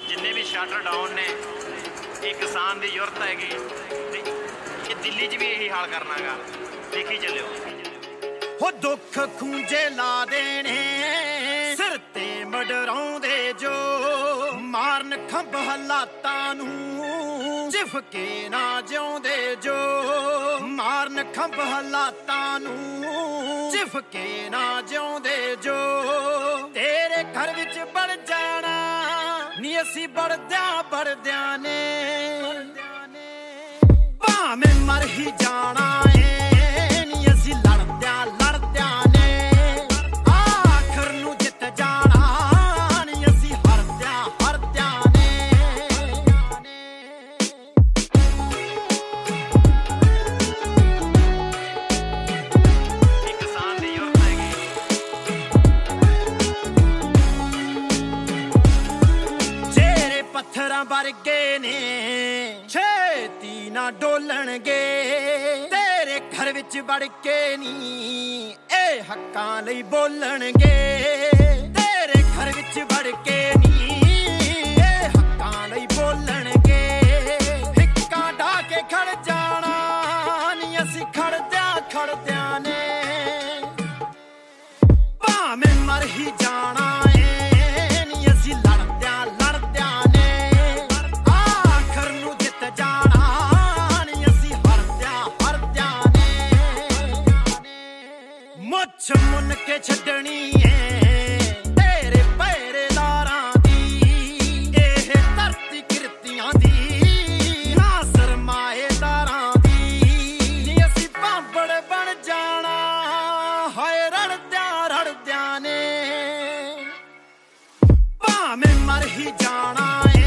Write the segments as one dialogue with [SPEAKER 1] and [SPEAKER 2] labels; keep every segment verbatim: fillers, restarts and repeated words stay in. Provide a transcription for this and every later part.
[SPEAKER 1] जिन्ने भी shutter down ने ये किसान की जरूरत हैगी ते ये दिल्ली च भी यही हाल करना गा देखी चलियो
[SPEAKER 2] हो दुख खूंजे ला देने सिर ते मडराउंदे जो मारन खंभ हालातां नूं झिफके ना जिउंदे जो मारन खंभ हालातां नूं झिफके ना जिउंदे जो तेरे घर विच बड़ जाना नी असी बड़द्यां बड़द्यां ने भावें मर ही जाना है वर्गे ने छेती ना डोलणगे तेरे घर विच वड़ के नी ए हक्कां लई बोलणगे तेरे घर विच वड़ के नी ए हक्कां लई बोलणगे हिक्कां ढा के खड़ जाना नी असी खड़द्यां खड़द्यां ने भावें मर ही जाना मुन के छड्डनी है तेरे पहरेदारां दी एह धरती किरतियां दी ना सरमाएदारां दी नी असी भांबड़ बन जाना हाय रड़द्यां रड़द्यां ने भावें मर ही जाना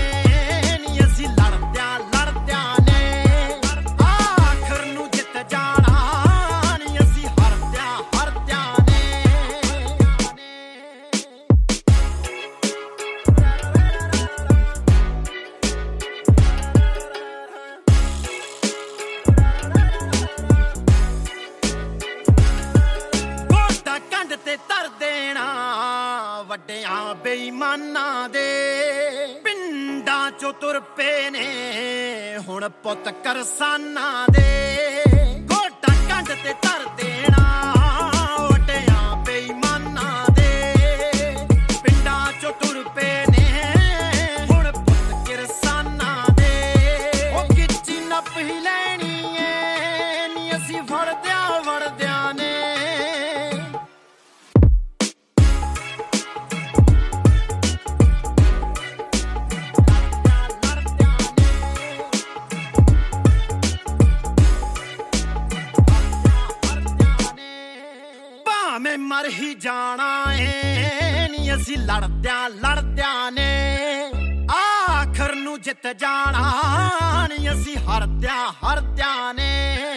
[SPEAKER 2] ਵੱਡਿਆਂ ਬੇਈਮਾਨਾਂ ਦੇ ਪਿੰਡਾਂ ਚੋਂ ਤੁਰ ਪਏ ਨੇ ਹੁਣ ਪੁੱਤ ਕਰਸਾਨਾਂ ਦੇ ਗੋਟਾ ਕੰਡ ਤੇ ਧਰ ਦੇਣਾ ਵੱਡਿਆਂ ਬੇਈਮਾਨਾਂ ਦੇ ਪਿੰਡਾਂ ਚੋਂ ਤੁਰ ਪਏ ਨੇ ਹੁਣ ਪੁੱਤ ਕਿਰਸਾਨਾਂ ਦੇ ਉਹ ਕਿੱਚੀ ਨੱਪ ਹੀ ਲੈਣੀ ਏ ਨੀ ਅਸੀਂ ਫੜਦਿਆਂ ਵੜਦਿਆਂ ਨੇ मैं मर ही जाना है नी असी लड़द्यां लड़द्यां ने आखर नू जित जाना नी असी हरद्यां हरद्यां ने